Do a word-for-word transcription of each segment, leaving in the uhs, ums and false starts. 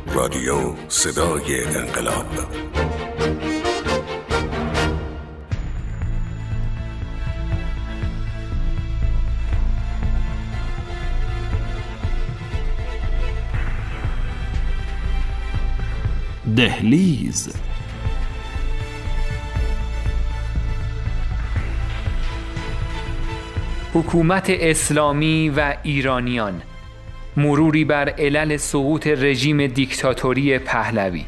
رادیو صدای انقلاب. دهلیز. حکومت اسلامی و ایرانیان، مروری بر علل سقوط رژیم دیکتاتوری پهلوی.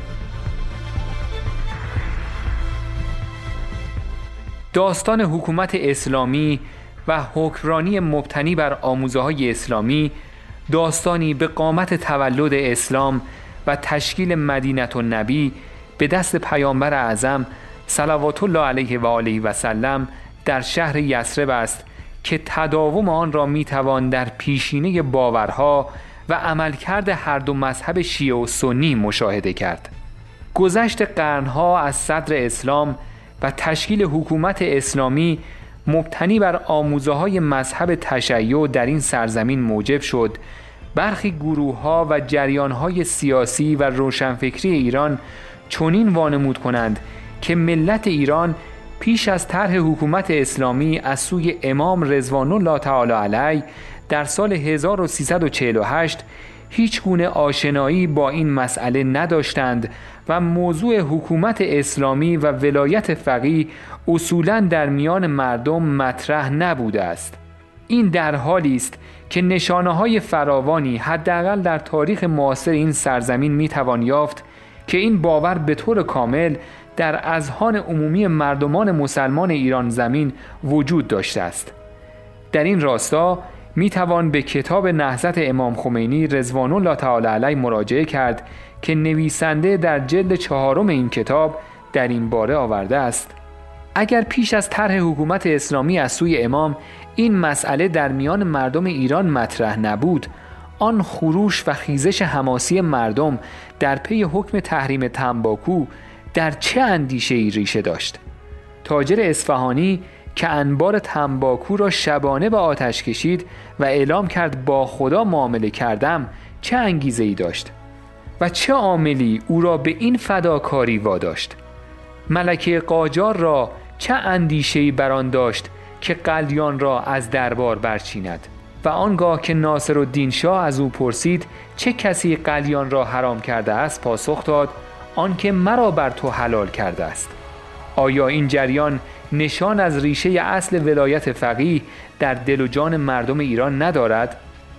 داستان حکومت اسلامی و حکمرانی مبتنی بر آموزه‌های اسلامی داستانی به قامت تولد اسلام و تشکیل مدینه النبی به دست پیامبر اعظم صلوات الله علیه و آله و سلم در شهر یثرب است که تداوم آن را میتوان در پیشینه باورها و عملکرد هر دو مذهب شیعه و سنی مشاهده کرد. گذشت قرنها از صدر اسلام و تشکیل حکومت اسلامی مبتنی بر آموزه‌های مذهب تشیع در این سرزمین موجب شد برخی گروه‌ها و جریان‌های سیاسی و روشنفکری ایران چنین وانمود کنند که ملت ایران پیش از طرح حکومت اسلامی از سوی امام رضوان الله تعالی علیه در سال هزار و سیصد و چهل و هشت هیچ گونه آشنایی با این مسئله نداشتند و موضوع حکومت اسلامی و ولایت فقیه اصولاً در میان مردم مطرح نبوده است. این در حالی است که نشانه‌های فراوانی حداقل در تاریخ معاصر این سرزمین میتوان یافت که این باور به طور کامل در اذهان عمومی مردمان مسلمان ایران زمین وجود داشته است. در این راستا می توان به کتاب نهضت امام خمینی رضوان الله تعالی علیه مراجعه کرد که نویسنده در جلد چهارم این کتاب در این باره آورده است: اگر پیش از طرح حکومت اسلامی از سوی امام این مسئله در میان مردم ایران مطرح نبود، آن خروش و خیزش حماسی مردم در پی حکم تحریم تنباکو در چه اندیشه‌ای ریشه داشت؟ تاجر اصفهانی که انبار تنباکو را شبانه به آتش کشید و اعلام کرد با خدا معامله کردم چه انگیزه‌ای داشت و چه عاملی او را به این فداکاری واداشت؟ ملکه قاجار را چه اندیشه‌ای بر آن داشت که قلیان را از دربار برچیند؟ و آنگاه که ناصرالدین شاه از او پرسید چه کسی قلیان را حرام کرده است، پاسخ داد آن که مرا بر تو حلال کرده است. آیا این جریان نشان از ریشه اصل ولایت فقیه در دل و جان مردم ایران ندارد؟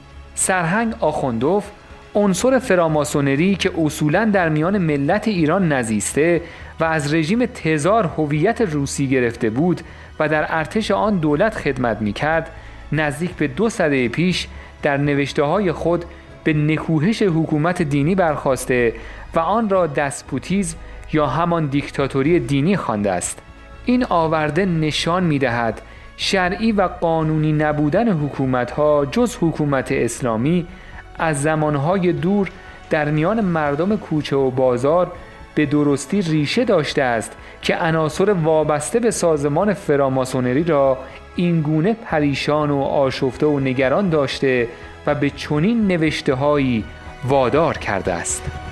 سرهنگ آخوندوف، عنصر فراماسونری که اصولاً در میان ملت ایران نزیسته و از رژیم تزار هویت روسی گرفته بود و در ارتش آن دولت خدمت می‌کرد، نزدیک به دو سده پیش در نوشته‌های خود به نکوهش حکومت دینی برخاسته و آن را دسپوتیسم یا همان دیکتاتوری دینی خوانده است. این آورده نشان می‌دهد شرعی و قانونی نبودن حکومت‌ها جز حکومت اسلامی از زمانهای دور در میان مردم کوچه و بازار به درستی ریشه داشته است که عناصر وابسته به سازمان فراماسونری را اینگونه پریشان و آشفته و نگران داشته و به چنین نوشته‌هایی وادار کرده است.